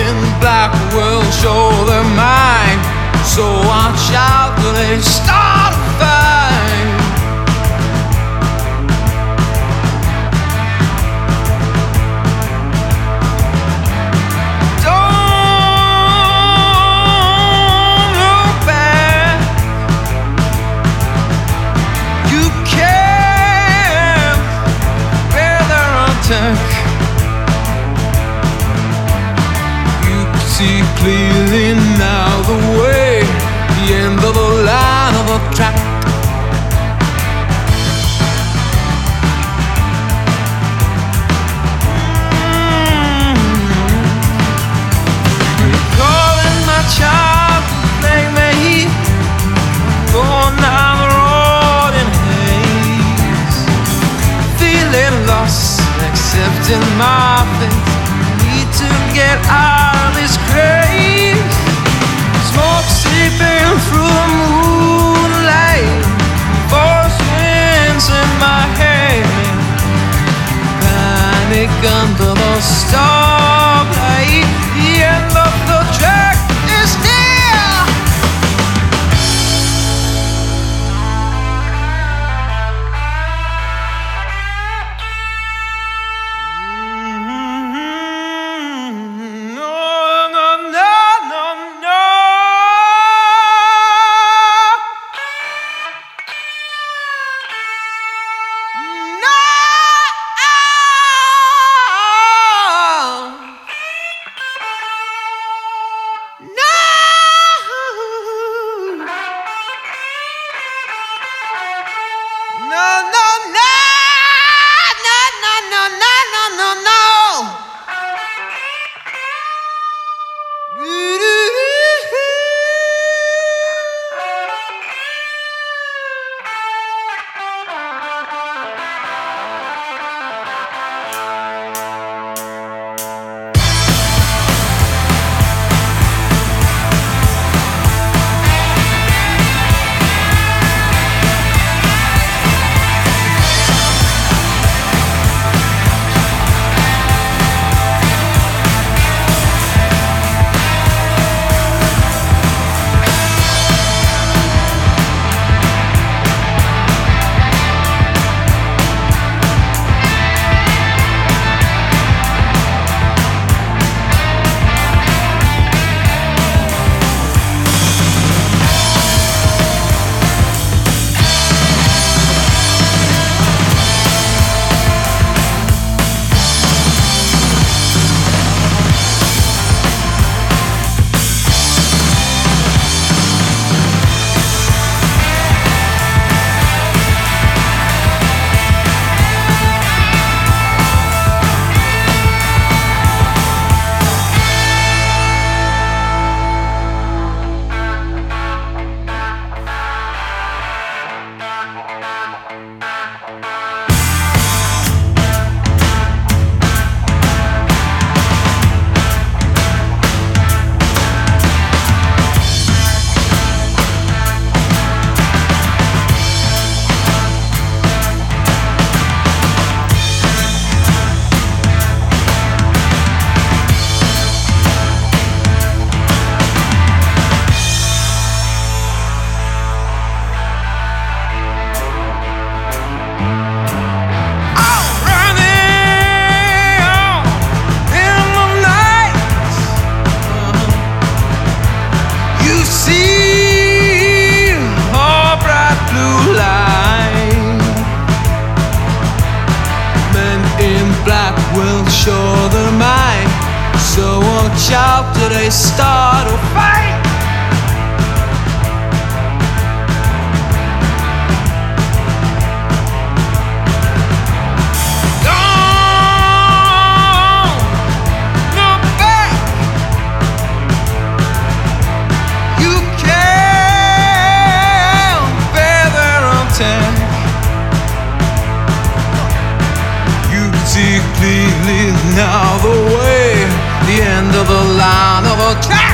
in black will show their mind. So watch out till they start a fight. Don't look back. You can't bear their attack. See clearly now the way, the end of the line of the track. Calling my child to play me, going down the road in haze, feeling lost, accepting my fate. Need to get out of this craze. Smoke seeping through the moonlight, force winds in my head, panic under the starlight. The end of the track is near. watch out till they start a fight. Don't look back. You can't bear their attack. You can see clearly now the way, the end of the line of a track.